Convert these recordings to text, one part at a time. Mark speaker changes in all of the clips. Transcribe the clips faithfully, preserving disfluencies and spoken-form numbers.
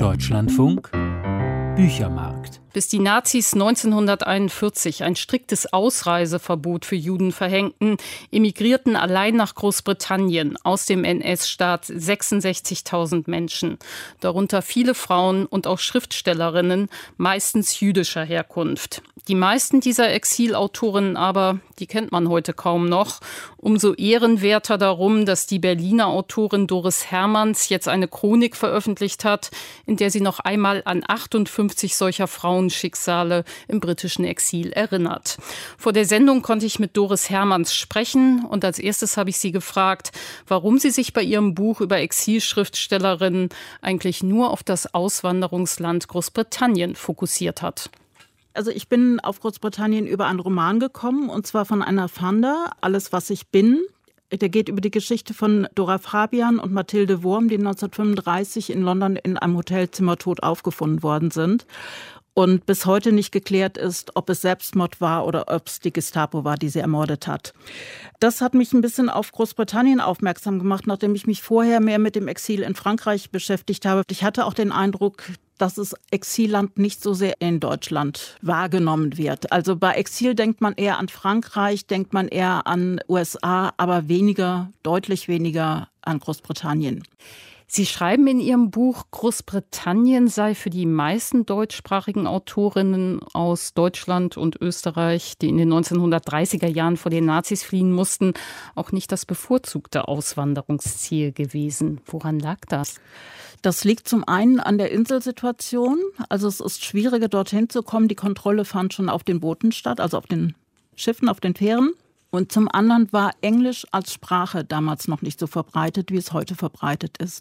Speaker 1: Deutschlandfunk Büchermarkt.
Speaker 2: Bis die Nazis neunzehnhunderteinundvierzig ein striktes Ausreiseverbot für Juden verhängten, emigrierten allein nach Großbritannien aus dem N S-Staat sechsundsechzigtausend Menschen. Darunter viele Frauen und auch Schriftstellerinnen, meistens jüdischer Herkunft. Die meisten dieser Exilautorinnen aber, die kennt man heute kaum noch. Umso ehrenwerter darum, dass die Berliner Autorin Doris Hermanns jetzt eine Chronik veröffentlicht hat, in der sie noch einmal an achtundfünfzig solcher Frauenschicksale im britischen Exil erinnert. Vor der Sendung konnte ich mit Doris Hermanns sprechen und als erstes habe ich sie gefragt, warum sie sich bei ihrem Buch über Exilschriftstellerinnen eigentlich nur auf das Auswanderungsland Großbritannien fokussiert hat.
Speaker 3: Also ich bin auf Großbritannien über einen Roman gekommen, und zwar von Anna Pfander, Alles, was ich bin. Der geht über die Geschichte von Dora Fabian und Mathilde Wurm, die neunzehnhundertfünfunddreißig in London in einem Hotelzimmer tot aufgefunden worden sind. Und bis heute nicht geklärt ist, ob es Selbstmord war oder ob es die Gestapo war, die sie ermordet hat. Das hat mich ein bisschen auf Großbritannien aufmerksam gemacht, nachdem ich mich vorher mehr mit dem Exil in Frankreich beschäftigt habe. Ich hatte auch den Eindruck, dass das Exilland nicht so sehr in Deutschland wahrgenommen wird. Also bei Exil denkt man eher an Frankreich, denkt man eher an U S A, aber weniger, deutlich weniger an Großbritannien.
Speaker 2: Sie schreiben in Ihrem Buch, Großbritannien sei für die meisten deutschsprachigen Autorinnen aus Deutschland und Österreich, die in den neunzehnhundertdreißiger Jahren vor den Nazis fliehen mussten, auch nicht das bevorzugte Auswanderungsziel gewesen. Woran lag das?
Speaker 3: Das liegt zum einen an der Inselsituation. Also es ist schwieriger, dorthin zu kommen. Die Kontrolle fand schon auf den Booten statt, also auf den Schiffen, auf den Fähren. Und zum anderen war Englisch als Sprache damals noch nicht so verbreitet, wie es heute verbreitet ist.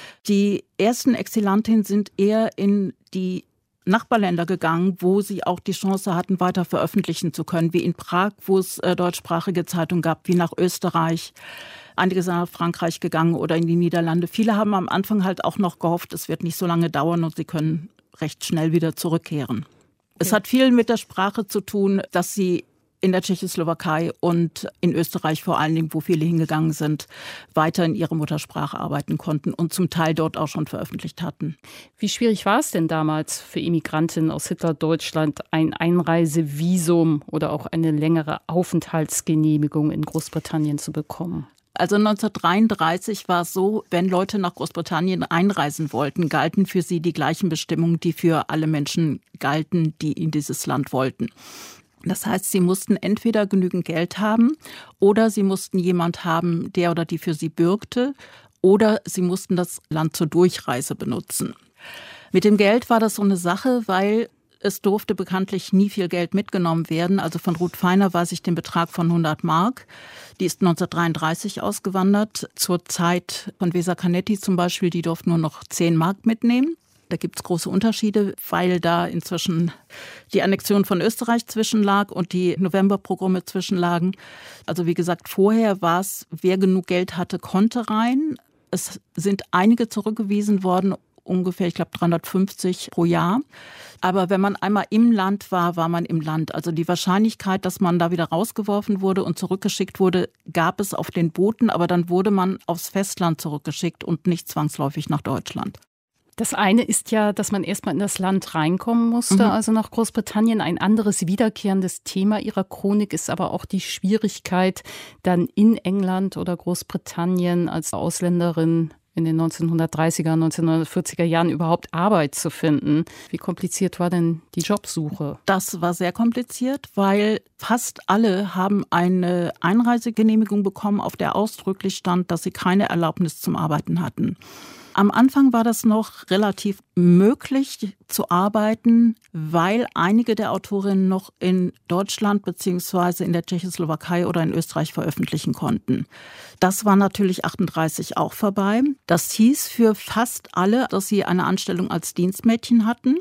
Speaker 3: Die ersten Exilantinnen sind eher in die Nachbarländer gegangen, wo sie auch die Chance hatten, weiter veröffentlichen zu können, wie in Prag, wo es äh, deutschsprachige Zeitungen gab, wie nach Österreich. Einige sind nach Frankreich gegangen oder in die Niederlande. Viele haben am Anfang halt auch noch gehofft, es wird nicht so lange dauern und sie können recht schnell wieder zurückkehren. Okay. Es hat viel mit der Sprache zu tun, dass sie in der Tschechoslowakei und in Österreich vor allen Dingen, wo viele hingegangen sind, weiter in ihrer Muttersprache arbeiten konnten und zum Teil dort auch schon veröffentlicht hatten.
Speaker 2: Wie schwierig war es denn damals für Immigrantinnen aus Hitlerdeutschland, ein Einreisevisum oder auch eine längere Aufenthaltsgenehmigung in Großbritannien zu bekommen?
Speaker 3: Also neunzehnhundertdreiunddreißig war es so, wenn Leute nach Großbritannien einreisen wollten, galten für sie die gleichen Bestimmungen, die für alle Menschen galten, die in dieses Land wollten. Das heißt, sie mussten entweder genügend Geld haben oder sie mussten jemand haben, der oder die für sie bürgte, oder sie mussten das Land zur Durchreise benutzen. Mit dem Geld war das so eine Sache, weil es durfte bekanntlich nie viel Geld mitgenommen werden. Also von Ruth Feiner weiß ich den Betrag von hundert Mark. Die ist neunzehnhundertdreiunddreißig ausgewandert. Zur Zeit von Weser Canetti zum Beispiel, die durfte nur noch zehn Mark mitnehmen. Da gibt es große Unterschiede, weil da inzwischen die Annexion von Österreich zwischenlag und die Novemberprogramme zwischenlagen. Also wie gesagt, vorher war es, wer genug Geld hatte, konnte rein. Es sind einige zurückgewiesen worden, ungefähr, ich glaube, dreihundertfünfzig pro Jahr. Aber wenn man einmal im Land war, war man im Land. Also die Wahrscheinlichkeit, dass man da wieder rausgeworfen wurde und zurückgeschickt wurde, gab es auf den Booten. Aber dann wurde man aufs Festland zurückgeschickt und nicht zwangsläufig nach Deutschland.
Speaker 2: Das eine ist ja, dass man erstmal in das Land reinkommen musste, mhm. also nach Großbritannien. Ein anderes wiederkehrendes Thema Ihrer Chronik ist aber auch die Schwierigkeit, dann in England oder Großbritannien als Ausländerin in den neunzehnhundertdreißiger, neunzehnhundertvierziger Jahren überhaupt Arbeit zu finden. Wie kompliziert war denn die Jobsuche?
Speaker 3: Das war sehr kompliziert, weil fast alle haben eine Einreisegenehmigung bekommen, auf der ausdrücklich stand, dass sie keine Erlaubnis zum Arbeiten hatten. Am Anfang war das noch relativ möglich zu arbeiten, weil einige der Autorinnen noch in Deutschland bzw. in der Tschechoslowakei oder in Österreich veröffentlichen konnten. Das war natürlich achtunddreißig auch vorbei. Das hieß für fast alle, dass sie eine Anstellung als Dienstmädchen hatten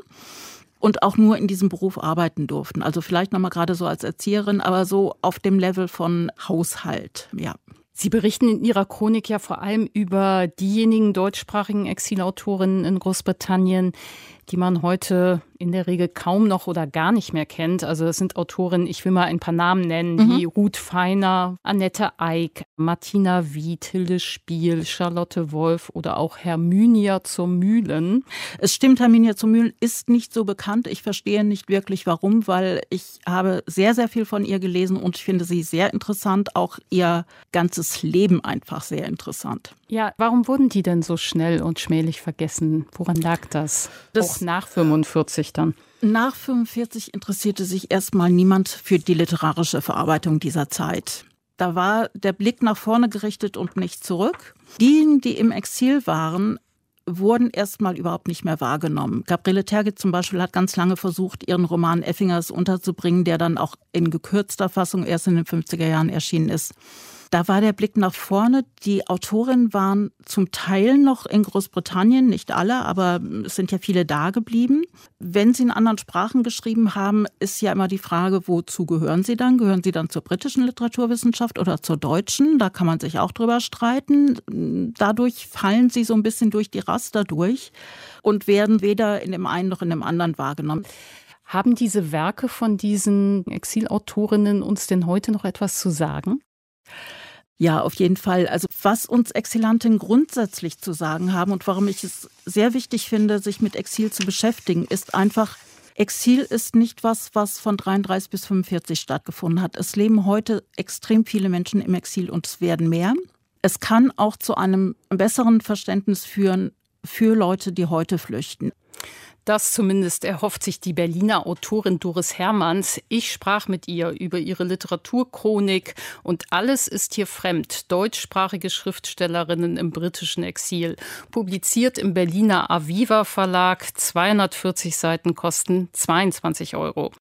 Speaker 3: und auch nur in diesem Beruf arbeiten durften. Also vielleicht nochmal gerade so als Erzieherin, aber so auf dem Level von Haushalt, ja.
Speaker 2: Sie berichten in Ihrer Chronik ja vor allem über diejenigen deutschsprachigen Exilautorinnen in Großbritannien, die man heute in der Regel kaum noch oder gar nicht mehr kennt. Also das sind Autorinnen, ich will mal ein paar Namen nennen, mhm. wie Ruth Feiner, Annette Eick, Martina Wied, Hilde Spiel, Charlotte Wolf oder auch Hermynia zur Mühlen.
Speaker 3: Es stimmt, Hermynia zur Mühlen ist nicht so bekannt. Ich verstehe nicht wirklich warum, weil ich habe sehr, sehr viel von ihr gelesen und ich finde sie sehr interessant, auch ihr ganzes Leben einfach sehr interessant.
Speaker 2: Ja, warum wurden die denn so schnell und schmählich vergessen? Woran lag das? das auch nach fünfundvierzig dann?
Speaker 3: Nach fünfundvierzig interessierte sich erstmal niemand für die literarische Verarbeitung dieser Zeit. Da war der Blick nach vorne gerichtet und nicht zurück. Diejenigen, die im Exil waren, wurden erstmal überhaupt nicht mehr wahrgenommen. Gabriele Tergit zum Beispiel hat ganz lange versucht, ihren Roman Effingers unterzubringen, der dann auch in gekürzter Fassung erst in den fünfziger Jahren erschienen ist. Da war der Blick nach vorne. Die Autorinnen waren zum Teil noch in Großbritannien, nicht alle, aber es sind ja viele da geblieben. Wenn sie in anderen Sprachen geschrieben haben, ist ja immer die Frage, wozu gehören sie dann? Gehören sie dann zur britischen Literaturwissenschaft oder zur deutschen? Da kann man sich auch drüber streiten. Dadurch fallen sie so ein bisschen durch die Raster durch und werden weder in dem einen noch in dem anderen wahrgenommen.
Speaker 2: Haben diese Werke von diesen Exilautorinnen uns denn heute noch etwas zu sagen?
Speaker 3: Ja, auf jeden Fall. Also was uns Exilantinnen grundsätzlich zu sagen haben und warum ich es sehr wichtig finde, sich mit Exil zu beschäftigen, ist einfach, Exil ist nicht was, was von dreiunddreißig bis fünfundvierzig stattgefunden hat. Es leben heute extrem viele Menschen im Exil und es werden mehr. Es kann auch zu einem besseren Verständnis führen für Leute, die heute flüchten.
Speaker 2: Das zumindest erhofft sich die Berliner Autorin Doris Hermanns. Ich sprach mit ihr über ihre Literaturchronik und alles ist hier fremd. Deutschsprachige Schriftstellerinnen im britischen Exil. Publiziert im Berliner Aviva Verlag. zweihundertvierzig Seiten kosten zweiundzwanzig Euro.